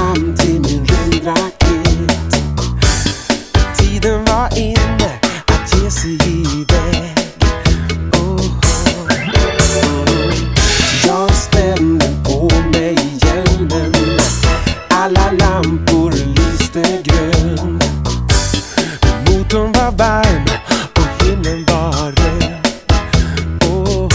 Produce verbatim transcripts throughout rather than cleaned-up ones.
fram till min rymdraket. Tiden var inne att ge sig iväg. Oh, oh. Jag spände på mig hjälmen. Alla lampor lyste grön. Motorn var varm och himlen var röd. Oh.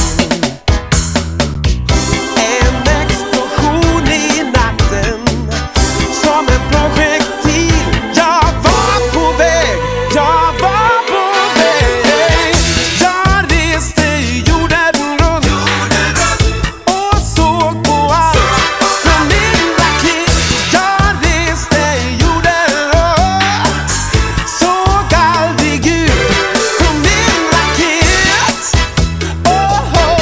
En explosion i natten, som en projektil. Jag var på väg, jag var på väg. Jag reste jorden runt och såg på allt från min raket. Jag reste jorden runt, såg aldrig ut från min raket. Oh, oh.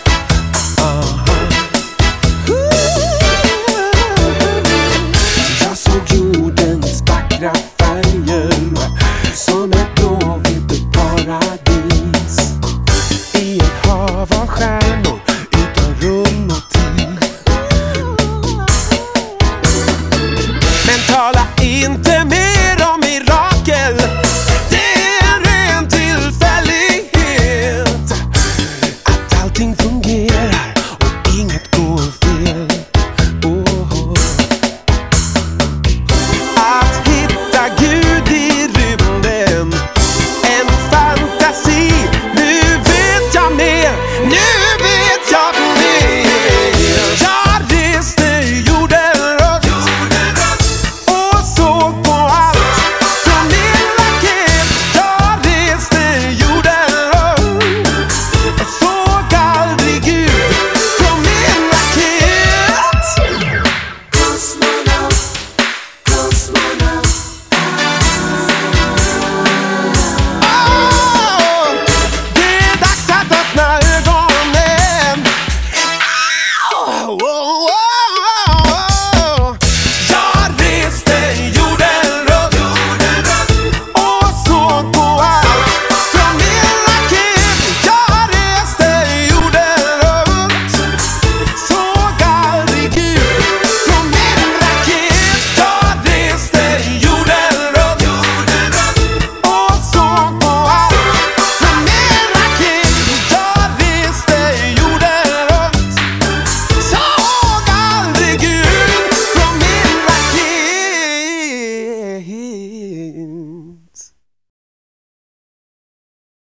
Jag såg jordens vackra färger som ett blåvitt paradis i ett hav av stjärnor utan rum och tid. Men tala inte mer om mirakel, det är en ren tillfällighet att allting fungerar och inget går fel. Oh. Att hitta Gud i rymden, en fantasi. Nu vet jag mer, nu vet jag mer. Jag reste jorden runt och såg på allt från min raket. Jag reste jorden runt och såg aldrig ut från min raket. Kosmonaut, kosmonaut. Oh, det är dags att öppna ögonen. Oh, oh, oh, oh. Jag reste jorden runt och såg på allt från min raket. Jag reste jorden runt, såg aldrig ut från min raket. Jag reste jorden runt och såg på allt från min raket. Jag reste jorden runt, såg aldrig ut från min raket.